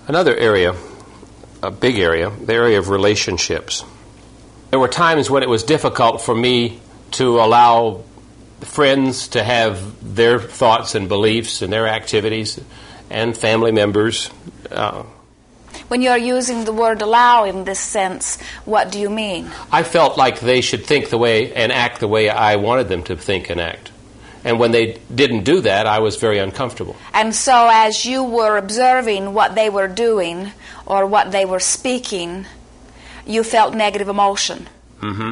Another area, a big area, the area of relationships. There were times when it was difficult for me to allow friends to have their thoughts and beliefs and their activities, and family members. When you're using the word allow in this sense, what do you mean? I felt like they should think the way and act the way I wanted them to think and act. And when they didn't do that, I was very uncomfortable. And so as you were observing what they were doing or what they were speaking, you felt negative emotion. Mm-hmm.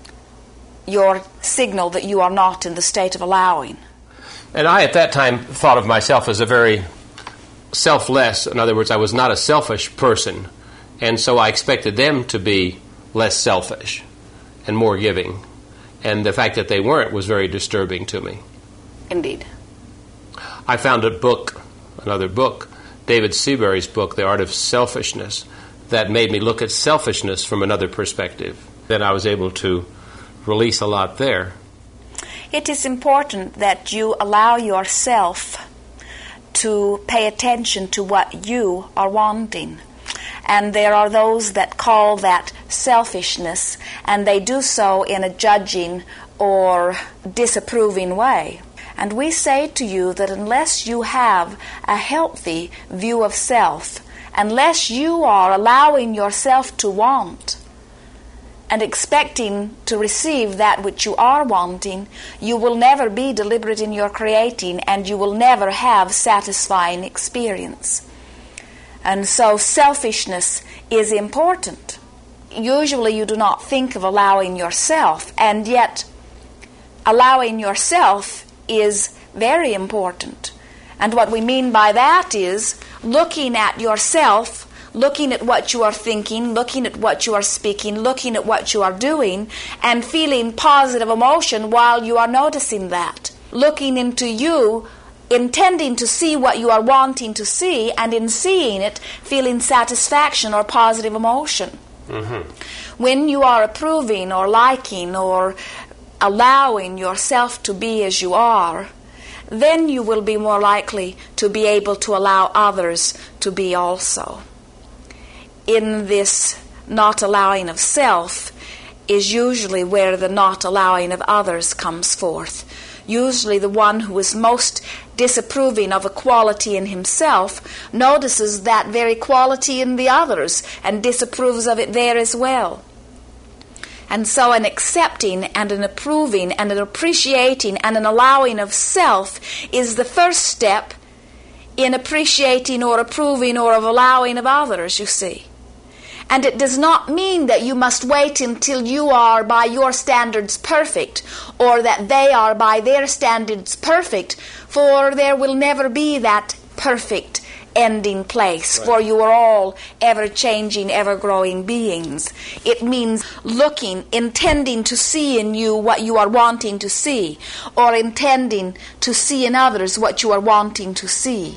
Your signal that you are not in the state of allowing. And I, at that time, thought of myself as a very selfless. In other words, I was not a selfish person. And so I expected them to be less selfish and more giving. And the fact that they weren't was very disturbing to me. Indeed. I found another book, David Seabury's book, The Art of Selfishness, that made me look at selfishness from another perspective. Then I was able to release a lot there. It is important that you allow yourself to pay attention to what you are wanting. And there are those that call that selfishness, and they do so in a judging or disapproving way. And we say to you that unless you have a healthy view of self, unless you are allowing yourself to want and expecting to receive that which you are wanting, you will never be deliberate in your creating, and you will never have satisfying experience. And so selfishness is important. Usually you do not think of allowing yourself, and yet allowing yourself is very important. And what we mean by that is looking at yourself, looking at what you are thinking, looking at what you are speaking, looking at what you are doing, and feeling positive emotion while you are noticing that. Looking into you, intending to see what you are wanting to see, and in seeing it, feeling satisfaction or positive emotion. Mm-hmm. When you are approving or liking or allowing yourself to be as you are, then you will be more likely to be able to allow others to be also. In this not allowing of self is usually where the not allowing of others comes forth. Usually the one who is most disapproving of a quality in himself notices that very quality in the others and disapproves of it there as well. And so an accepting and an approving and an appreciating and an allowing of self is the first step in appreciating or approving or of allowing of others, you see. And it does not mean that you must wait until you are by your standards perfect, or that they are by their standards perfect, for there will never be that perfect ending place, right. For you are all ever-changing, ever-growing beings. It means looking, intending to see in you what you are wanting to see, or intending to see in others what you are wanting to see.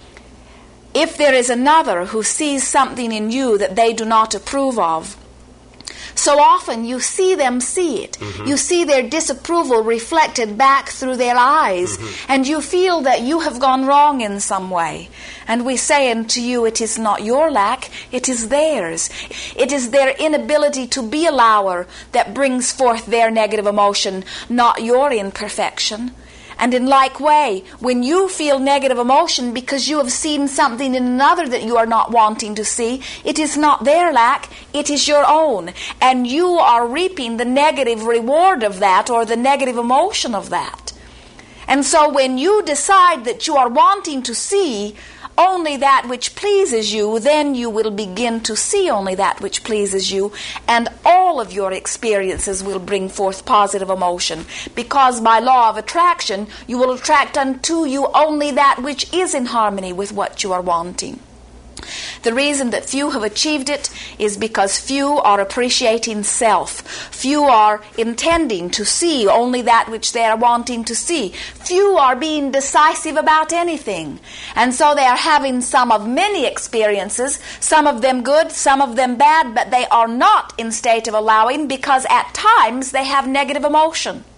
If there is another who sees something in you that they do not approve of, so often you see them see it. Mm-hmm. You see their disapproval reflected back through their eyes, mm-hmm. and you feel that you have gone wrong in some way. And we say unto you, it is not your lack, it is theirs. It is their inability to be a allower that brings forth their negative emotion, not your imperfection. And in like way, when you feel negative emotion because you have seen something in another that you are not wanting to see, it is not their lack, it is your own. And you are reaping the negative reward of that, or the negative emotion of that. And so when you decide that you are wanting to see only that which pleases you, then you will begin to see only that which pleases you, and all of your experiences will bring forth positive emotion, because by law of attraction you will attract unto you only that which is in harmony with what you are wanting. The reason that few have achieved it is because few are appreciating self. Few are intending to see only that which they are wanting to see. Few are being decisive about anything. And so they are having some of many experiences, some of them good, some of them bad, but they are not in state of allowing, because at times they have negative emotion.